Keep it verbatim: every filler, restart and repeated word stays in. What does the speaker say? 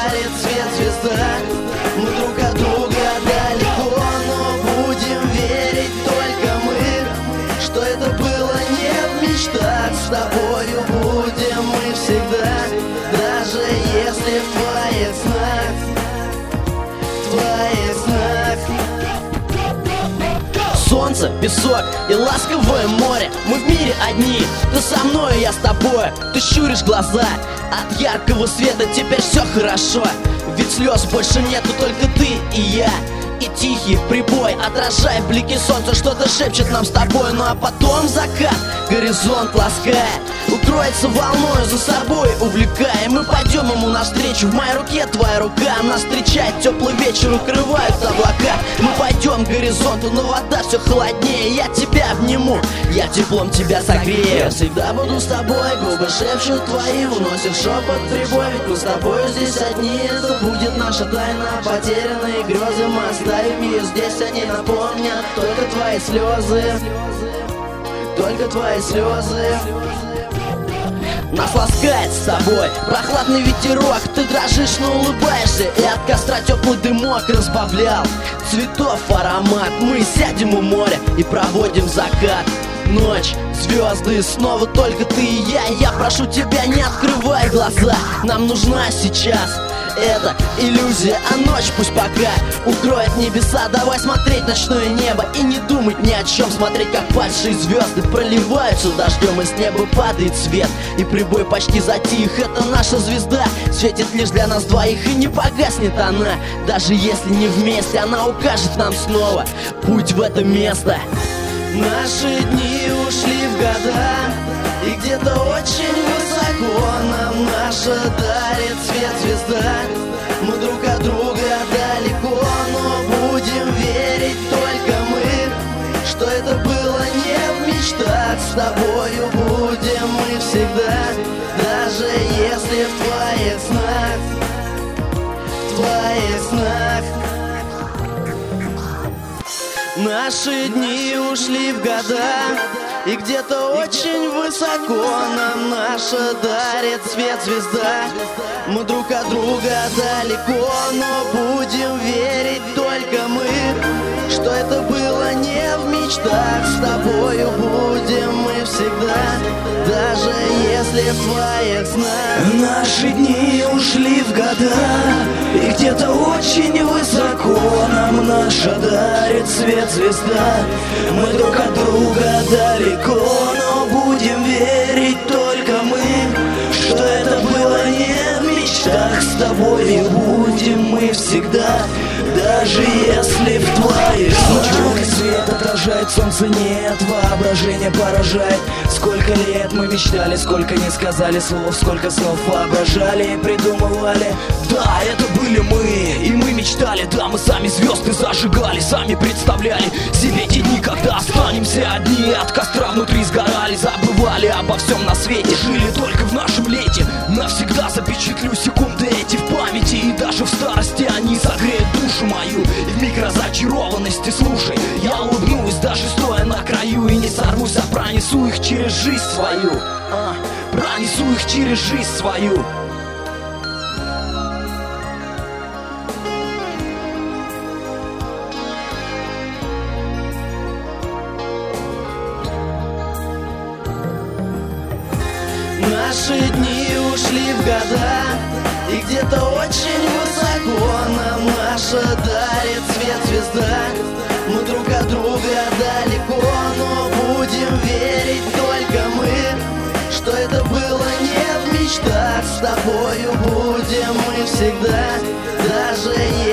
дарит свет звезда. Мы друг от друга далеко, но будем верить только мы, что это было не в мечтах. С тобою будем мы всегда, даже если в твоих снах, в твоих снах. Солнце, песок и ласковое море. Мы в мире одни, ты со мной, я с тобой. Ты щуришь глаза от яркого света, теперь все хорошо. Ведь слез больше нету, только ты и я. И тихий прибой отражает блики солнца, что-то шепчет нам с тобой. Ну а потом закат горизонт ласкает, укроется волной, за собой увлекая. Мы пойдем ему навстречу, в моей руке твоя рука. Нас встречает теплый вечер, укрывают облака. Мы пойдем к горизонту, но вода все холоднее. Я тебя обниму, я теплом тебя согрею. Я всегда буду с тобой, губы шепчут твои, уносят шепот прибой. Ведь мы с тобой здесь одни, это будет наша тайна. Потерянные грезы мы оставим ее здесь, они напомнят только твои слезы, только твои слезы. Нас ласкает с тобой прохладный ветерок, ты дрожишь, но улыбаешься, и от костра теплый дымок разбавлял цветов аромат. Мы сядем у моря и проводим закат. Ночь, звезды, снова только ты и я. Я прошу тебя, не открывай глаза, нам нужна сейчас эта иллюзия, а ночь пусть пока укроет небеса. Давай смотреть ночное небо и не думать ни о чем. Смотреть, как падшие звезды проливаются дождем, и с неба падает свет, и прибой почти затих. Это наша звезда, светит лишь для нас двоих, и не погаснет она. Даже если не вместе, она укажет нам снова путь в это место. Наши дни ушли в года, и где-то очень высоко нам наша дарит свет звезда. Мы друг от друга далеко, но будем верить только мы, что это было не в мечтах. С тобою будем мы всегда, даже если в твоих снах, в твоих снах. Наши дни ушли в года, и где-то очень высоко нам наша дарит свет звезда. Мы друг от друга далеко, но будем верить только мы, что это было не в мечтах. С тобою будем мы всегда, даже если в твоих снах. Наши дни ушли в года, и где-то очень высоко нам наша дарит свет звезда. Мы друг от друга далеко, но будем верить только мы, что это было не в мечтах. С тобой будем мы всегда, даже если в твоих снах. Черный свет отражает солнце, нет, воображение поражает. Сколько лет мы мечтали, сколько не сказали слов, сколько снов воображали и придумывали. Да, это были мы, и мы мечтали, да, мы сами звезды зажигали, сами представляли себе те дни, когда останемся одни. От костра внутри сгорали, забывали обо всем на свете, жили только в нашем лете. Навсегда запечатлю секунды эти в памяти, и даже в старости они согреют душу мою. И в миг разочарованности, слушай, я улыбнусь, даже стоя на краю, и не сорвусь, а пронесу их через жизнь свою, а, пронесу их через жизнь свою. Наши дни ушли в года, и где-то очень высоко нам наша дарит свет звезда. Мы друг от друга далеко, но будем верить только мы, что это было не в мечтах. С тобою будем мы всегда, даже если